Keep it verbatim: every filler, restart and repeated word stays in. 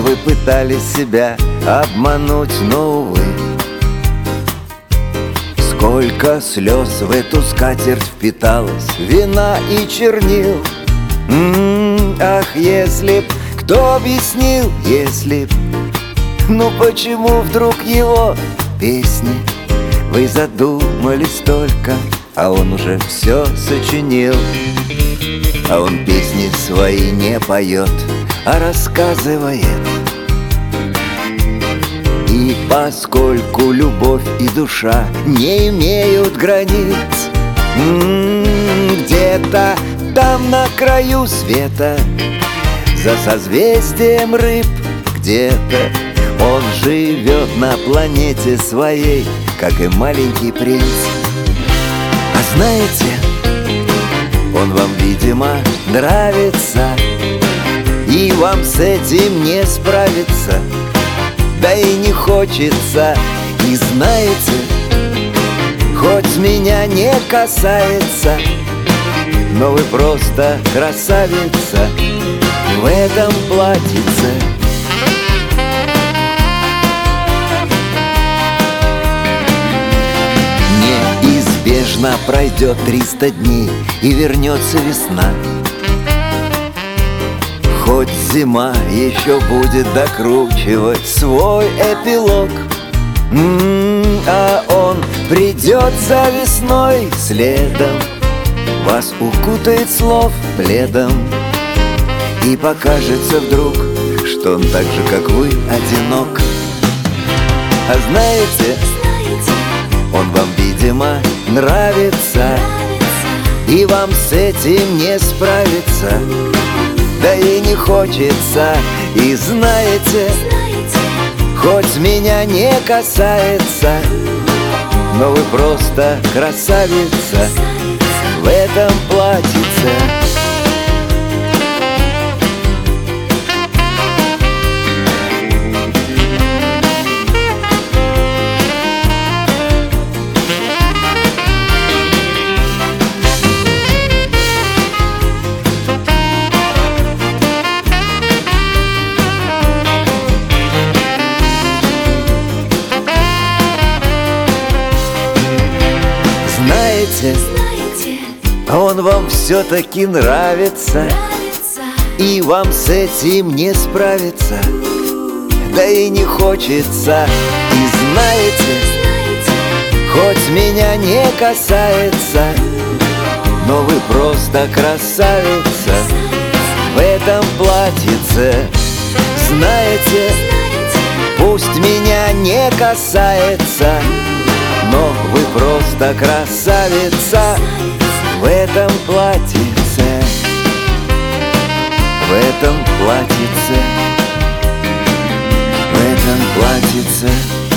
вы пытались себя обмануть, но, увы. Сколько слез в эту скатерть впиталось, вина и чернил. М-м-м, ах, если б кто объяснил, если б. Ну почему вдруг его песни вы задумались только, а он уже все сочинил? А он песни свои не поет, а рассказывает. И поскольку любовь и душа не имеют границ, м-м, где-то там на краю света, за созвездием рыб, где-то он живет на планете своей, как и маленький принц. А знаете, он вам, видимо, нравится, и вам с этим не справиться, да и не хочется. И знаете, хоть меня не касается, но вы просто красавица в этом платьице. Неизбежно пройдет триста дней и вернется весна. Хоть зима еще будет докручивать свой эпилог, м-м, а он придет за весной следом, вас укутает слов пледом, и покажется вдруг, что он так же, как вы, одинок. А знаете, он вам, видимо, нравится, и вам с этим не справиться, да и не хочется. И знаете, хоть меня не касается, но вы просто красавица в этом платьице. Знаете, он вам все-таки нравится, нравится, и вам с этим не справиться, да и не хочется. И знаете, знаете, хоть меня не касается, но вы просто красавица в этом платьице. Знаете, пусть меня не касается, но вы просто красавица в этом платьице, в этом платьице, в этом платьице.